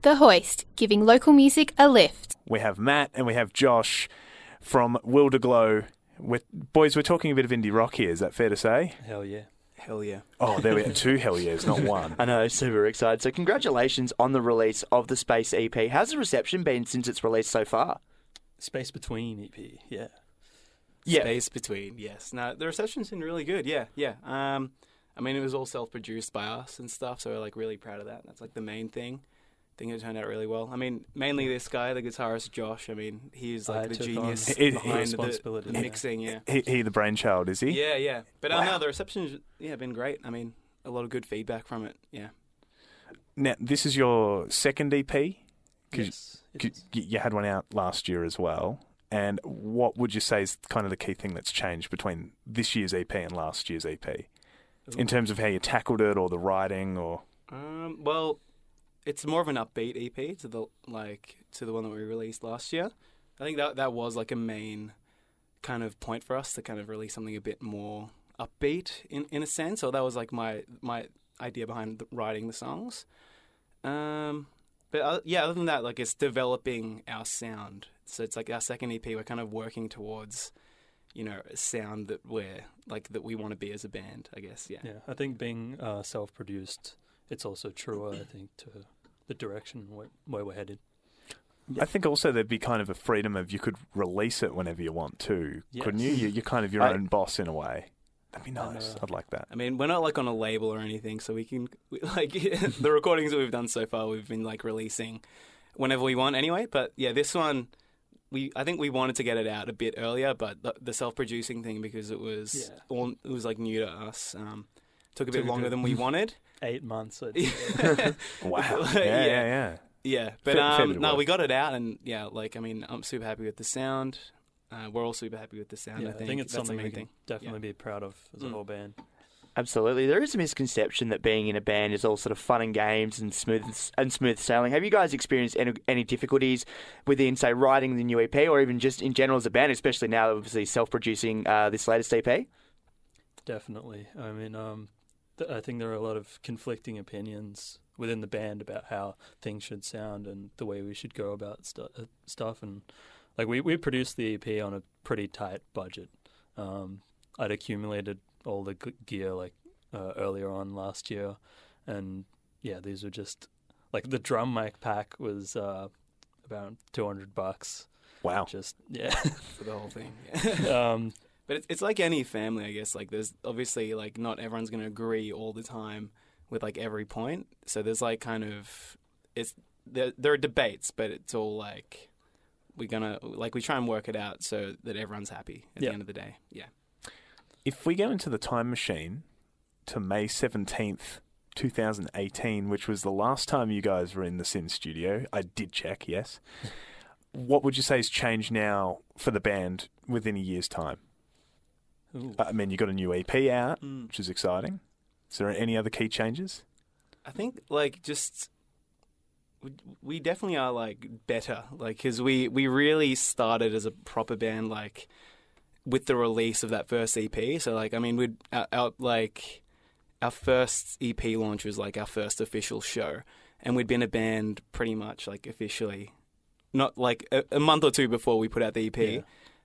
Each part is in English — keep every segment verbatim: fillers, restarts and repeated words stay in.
The Hoist, giving local music a lift. We have Matt and we have Josh from Wilderglow. We're, boys, we're talking a bit of indie rock here. Is that fair to say? Hell yeah. Hell yeah. Oh, there we are. Two hell yeahs, not one. I know, super excited. So congratulations on the release of the Space E P. How's the reception been since it's released so far? Space Between E P, yeah. Yeah. Space Between, yes. No, the reception's been really good, yeah, yeah. Um, I mean, it was all self-produced by us and stuff, so we're, like, really proud of that. That's, like, the main thing. I think it turned out really well. I mean, mainly this guy, the guitarist Josh, I mean, he's, like, I the took genius on- He- he- behind responsibility, the, the yeah. mixing, yeah. He, he the brainchild, is he? Yeah, yeah. But, uh, Wow. no, the reception's, yeah, been great. I mean, a lot of good feedback from it, yeah. Now, this is your second E P? Yes, it You, is. you had one out last year as well. And what would you say is kind of the key thing that's changed between this year's E P and last year's E P? In terms of how you tackled it or the writing or... Um, well, it's more of an upbeat E P to the like to the one that we released last year. I think that that was like a main kind of point for us to kind of release something a bit more upbeat in, in a sense. Or that was like my my idea behind the, writing the songs. Um, but uh, yeah, other than that, like it's developing our sound. So it's like our second E P. We're kind of working towards, you know, a sound that we're like that we want to be as a band. I guess, yeah. Yeah, I think being uh, self-produced, it's also truer, I think, to the direction where, where we're headed. I think also there'd be kind of a freedom of you could release it whenever you want to, couldn't you? Yes. you? You're kind of your I- own boss in a way. That'd be And, nice. uh, I'd like that. I mean, we're not like on a label or anything, so we can we, like the recordings that we've done so far, we've been like releasing whenever we want anyway. But yeah, this one, we I think we wanted to get it out a bit earlier, but the, the self-producing thing because it was Yeah. all it was like new to us, um, took a Took bit a longer bit- than we wanted. Eight months. I'd yeah, Wow. Like, yeah, yeah. yeah, yeah. yeah. But Fair- fair bit um, of no, work. we got it out, and yeah, like I mean, I'm super happy with the sound. Uh, we're all super happy with the sound. Yeah, I think, it's that's something the we main can thing. definitely be proud of as a Mm. whole band. Absolutely. There is a misconception that being in a band is all sort of fun and games and smooth and smooth sailing. Have you guys experienced any, any difficulties within, say, writing the new E P or even just in general as a band, especially now obviously self-producing uh, this latest E P? Definitely. I mean, um, th- I think there are a lot of conflicting opinions within the band about how things should sound and the way we should go about stu- uh, stuff. And like we, we produced the E P on a pretty tight budget. Um, I'd accumulated all the g- gear like uh, earlier on last year, and yeah, these were just like the drum mic pack was uh, about two hundred bucks. Wow. Just yeah. For the whole thing. Yeah. um, But it's, it's like any family, I guess. Like, there's obviously, like, not everyone's going to agree all the time with, like, every point. So there's, like, kind of, it's, there, there are debates, but it's all, like, we're going to, like, we try and work it out so that everyone's happy at Yeah. the end of the day. Yeah. If we go into the time machine to May seventeenth, twenty eighteen, which was the last time you guys were in the Sin studio, I did check, yes. What would you say has changed now for the band within a year's time? ooh. I mean, you got a new E P out, Mm. which is exciting. Is there any other key changes? I think, like, just, we, we definitely are, like, better. Like, because we, we really started as a proper band, like, with the release of that first E P. So, like, I mean, we'd, our, our, like, our first E P launch was, like, our first official show. And we'd been a band pretty much, like, officially, not, like, a, a month or two before we put out the E P. Yeah.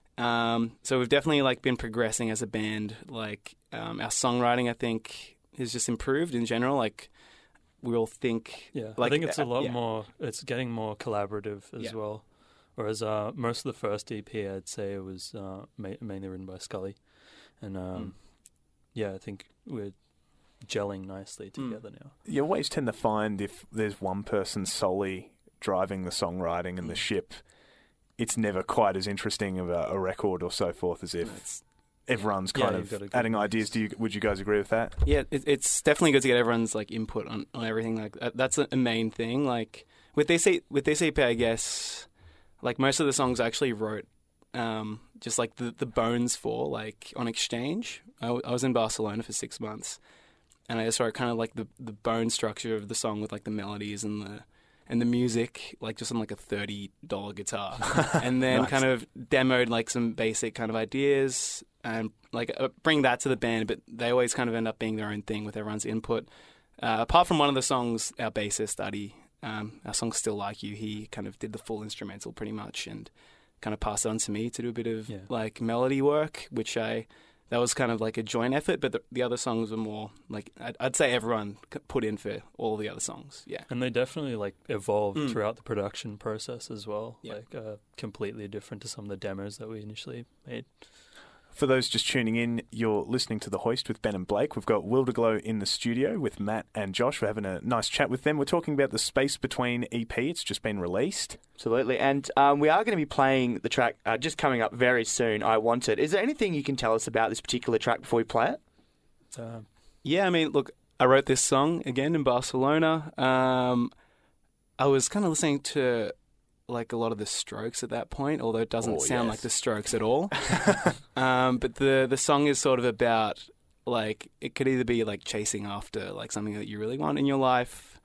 Um, so we've definitely, like, been progressing as a band. Like, um, our songwriting, I think, has just improved in general. Like, we all think... Yeah, like, I think it's a uh, lot yeah. more. It's getting more collaborative as Yeah. well. Whereas uh, most of the first E P, I'd say it was uh, ma- mainly written by Scully, and um, Mm. yeah, I think we're gelling nicely Mm. together now. You always tend to find if there's one person solely driving the songwriting and the ship, it's never quite as interesting of a, a record or so forth as if It's, everyone's Yeah, kind you've got a of good adding mix. ideas. Do you? Would you guys agree with that? yeah, it, it's definitely good to get everyone's, like, input on, on everything. Like, that, that's a, a main thing. Like, with this, E- with this E P, I guess, like, most of the songs I actually wrote um, just, like, the, the bones for, like, on Exchange. I, w- I was in Barcelona for six months, and I just wrote kind of, like, the, the bone structure of the song with, like, the melodies and the and the music, like, just on, like, a thirty dollars guitar. And then Nice. kind of demoed, like, some basic kind of ideas and, like, uh, bring that to the band, but they always kind of end up being their own thing with everyone's input. Uh, apart from one of the songs, our bassist, Adi, um, our song Still Like You, he kind of did the full instrumental pretty much and kind of passed it on to me to do a bit of Yeah. like melody work, which I, that was kind of like a joint effort, but the, the other songs were more like, I'd, I'd say everyone c- put in for all the other songs. Yeah. And they definitely like evolved Mm. throughout the production process as well. Yeah. Like uh, completely different to some of the demos that we initially made. For those just tuning in, you're listening to The Hoist with Ben and Blake. We've got Wilderglow in the studio with Matt and Josh. We're having a nice chat with them. We're talking about the Space Between E P. It's just been released. Absolutely. And um, we are going to be playing the track uh, just coming up very soon, I Want It. Is there anything you can tell us about this particular track before we play it? Um, Yeah, I mean, look, I wrote this song again in Barcelona. Um, I was kind of listening to like a lot of the Strokes at that point, although it doesn't Oh, sound yes. like the Strokes at all. um, but the the song is sort of about like it could either be like chasing after like something that you really want in your life,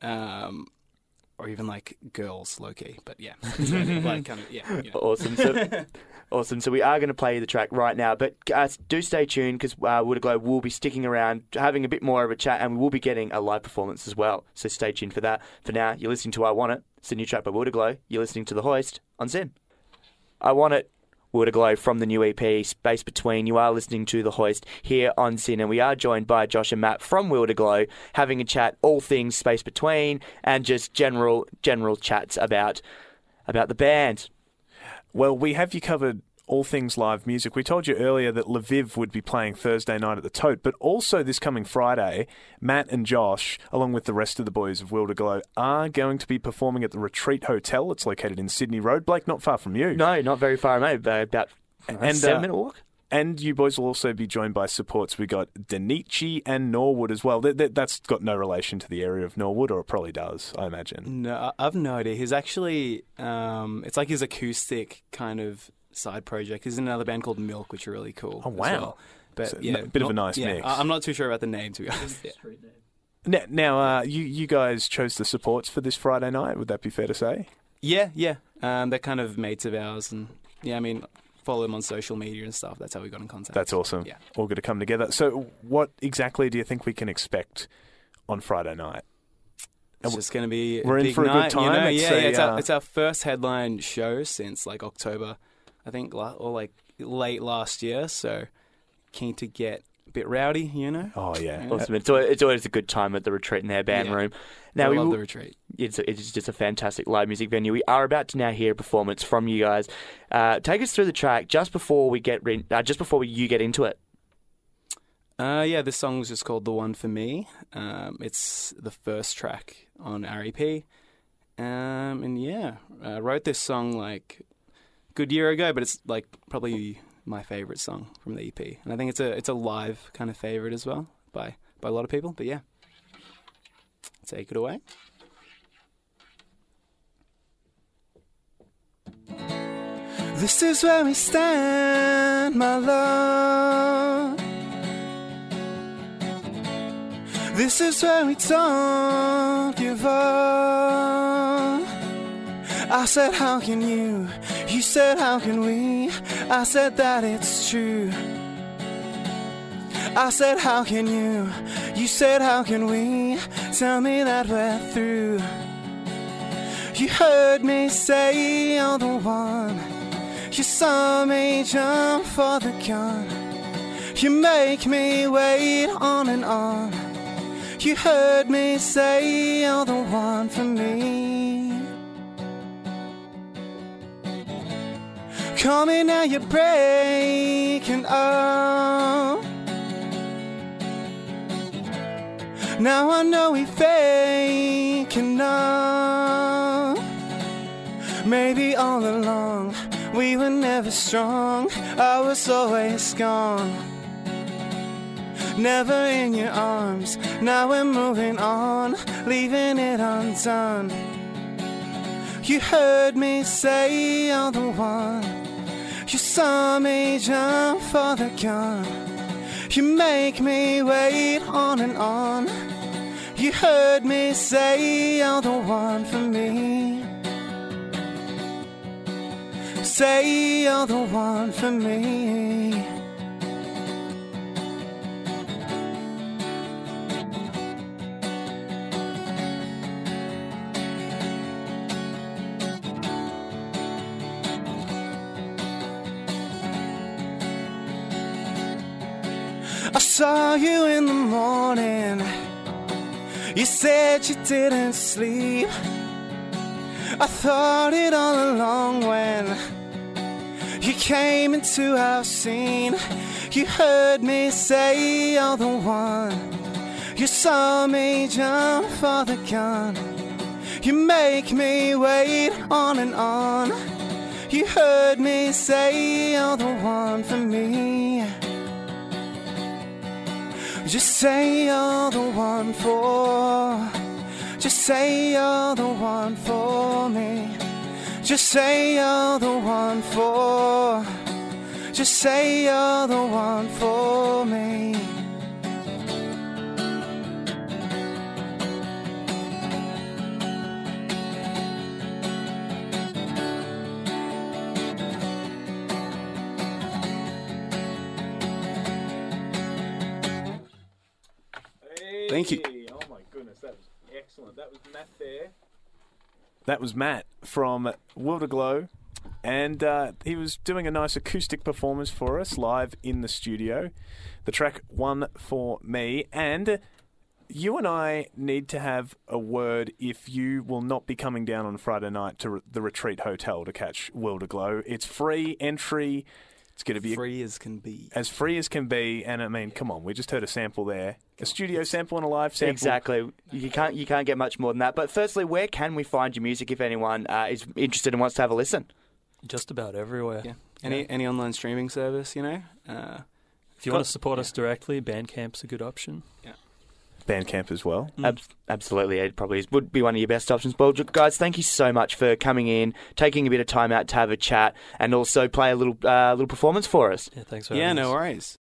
um, or even like girls, low key. But yeah, like kind of yeah. You know. Awesome. So, awesome. So we are going to play the track right now, but uh, do stay tuned because uh, Wilderglow will be sticking around, having a bit more of a chat, and we will be getting a live performance as well. So stay tuned for that. For now, you're listening to I Want It. It's a new track by Wilderglow. You're listening to The Hoist on Sin. I Want It. Wilderglow from the new E P, Space Between. You are listening to The Hoist here on Sin, and we are joined by Josh and Matt from Wilderglow, having a chat all things Space Between and just general general chats about about the band. Well, we have you covered all things live music. We told you earlier that Lviv would be playing Thursday night at the Tote, but also this coming Friday, Matt and Josh, along with the rest of the boys of Wilderglow, are going to be performing at the Retreat Hotel. It's located in Sydney Road. Blake, not far from you. No, not very far away, but about a And, seven uh, minute walk. And you boys will also be joined by supports. We got Danichi and Norwood as well. That, that, that's got no relation to the area of Norwood, or it probably does, I imagine. No, I- I've no idea. He's actually, um, it's like his acoustic kind of side project. He's in another band called Milk, which are really cool. Oh, as wow. well. But So, yeah, a bit of a not- nice yeah, mix. I- I'm not too sure about the name, to be honest. Yeah. Now, now uh, you, you guys chose the supports for this Friday night. Would that be fair to say? Yeah, yeah. Um, they're kind of mates of ours, and yeah, I mean, follow them on social media and stuff. That's how we got in contact. That's awesome. Yeah. All good to come together. So what exactly do you think we can expect on Friday night? It's just going to be a We're in big for a good night, time. You know? It's yeah, a, yeah, it's, uh, our, it's our first headline show since like October, I think, la- or like late last year. So keen to get a bit rowdy, you know. Oh, yeah. Yeah. Awesome. It's always, it's always a good time at the Retreat in their band Yeah. room. Now Now, I we love will, the Retreat. it's, it's just a fantastic live music venue. We are about to now hear a performance from you guys. Uh, take us through the track just before we get re- uh, just before we, you get into it. Uh, yeah, this song was just called "The One for Me." Um, it's the first track on our E P, um, and yeah, I wrote this song like a good year ago, but it's like probably my favorite song from the E P, and I think it's a it's a live kind of favorite as well by by a lot of people. But yeah, take it away. This is where we stand, my love. This is where we don't give up. I said, how can you? You said, how can we? I said that it's true. I said, how can you? You said, how can we? Tell me that we're through. You heard me say you're the one. You saw me jump for the gun. You make me wait on and on. You heard me say you're the one for me. Call me now, you're breaking up. Now I know we fake enough. Maybe all along we were never strong. I was always gone, never in your arms. Now we're moving on, leaving it undone. You heard me say you're the one. You saw me jump for the gun. You make me wait on and on. You heard me say you're the one for me. Say you're the one for me. saw you in the morning. You said you didn't sleep. I thought it all along when you came into our scene. You heard me say you're the one. You saw me jump for the gun. You make me wait on and on. You heard me say you're the one for me. Just say you're the one for. Just say you're the one for me. Just say you're the one for. Just say you're the one for me. Thank you. Oh my goodness, that was excellent. That was Matt there. That was Matt from Will to Glow, and uh, he was doing a nice acoustic performance for us live in the studio. The track One For Me, and you and I need to have a word if you will not be coming down on Friday night to the Retreat Hotel to catch Will to Glow. It's free entry. It's going to be Free as can be. as free as can be, and I mean, come on, we just heard a sample there, a studio sample and a live sample. Exactly. You can't you can't get much more than that. But firstly, where can we find your music if anyone uh, is interested and wants to have a listen? Just about everywhere. Yeah. Any any online streaming service, you know. Uh, If you want to support us directly, Bandcamp's a good option. Bandcamp as well. Mm. Ab- absolutely, it probably is, would be one of your best options. Well, guys, thank you so much for coming in, taking a bit of time out to have a chat, and also play a little uh, little performance for us. Yeah, thanks for yeah, having no us. worries.